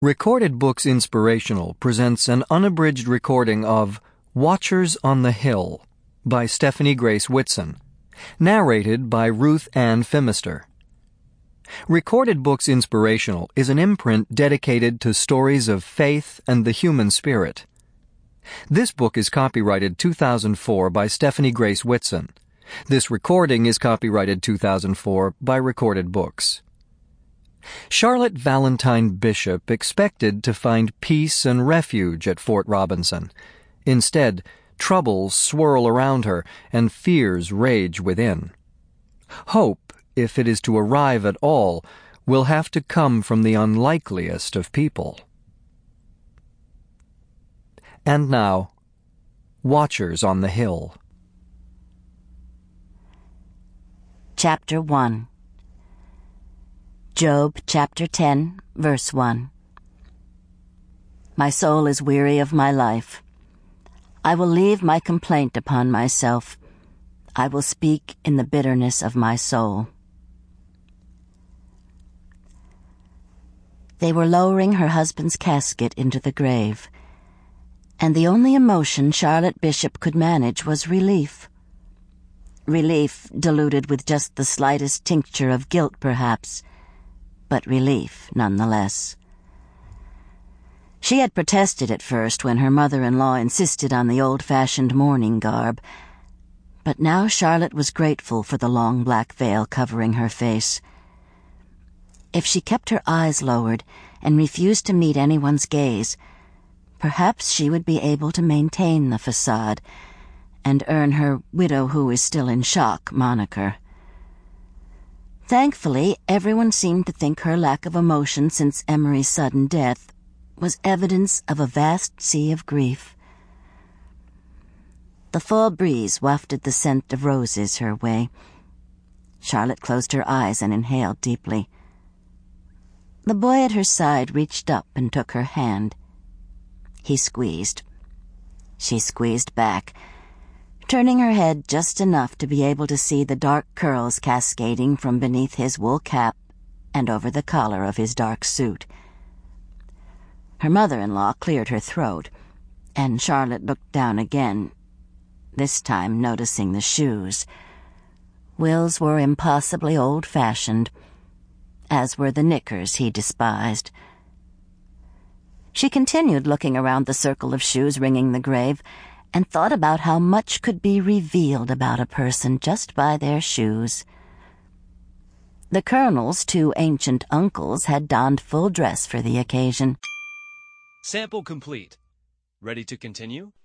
Recorded Books Inspirational presents an unabridged recording of Watchers on the Hill by Stephanie Grace Whitson, narrated by Ruth Ann Phimister. Recorded Books Inspirational is an imprint dedicated to stories of faith and the human spirit. This book is copyrighted 2004 by Stephanie Grace Whitson. This recording is copyrighted 2004 by Recorded Books. Charlotte Valentine Bishop expected to find peace and refuge at Fort Robinson. Instead, troubles swirl around her and fears rage within. Hope, if it is to arrive at all, will have to come from the unlikeliest of people. And now, Watchers on the Hill. Chapter 1. Job chapter 10, verse 1. My soul is weary of my life. I will leave my complaint upon myself. I will speak in the bitterness of my soul. They were lowering her husband's casket into the grave, and the only emotion Charlotte Bishop could manage was relief. Relief diluted with just the slightest tincture of guilt, perhaps, but relief nonetheless. She had protested at first when her mother-in-law insisted on the old-fashioned mourning garb, but now Charlotte was grateful for the long black veil covering her face. If she kept her eyes lowered and refused to meet anyone's gaze, perhaps she would be able to maintain the facade and earn her widow who is still in shock moniker. Thankfully, everyone seemed to think her lack of emotion since Emery's sudden death was evidence of a vast sea of grief. The fall breeze wafted the scent of roses her way. Charlotte closed her eyes and inhaled deeply. The boy at her side reached up and took her hand. He squeezed. She squeezed back, turning her head just enough to be able to see the dark curls cascading from beneath his wool cap and over the collar of his dark suit. Her mother-in-law cleared her throat, and Charlotte looked down again, this time noticing the shoes. Will's were impossibly old-fashioned, as were the knickers he despised. She continued looking around the circle of shoes ringing the grave, and thought about how much could be revealed about a person just by their shoes. The Colonel's two ancient uncles had donned full dress for the occasion. Sample complete. Ready to continue?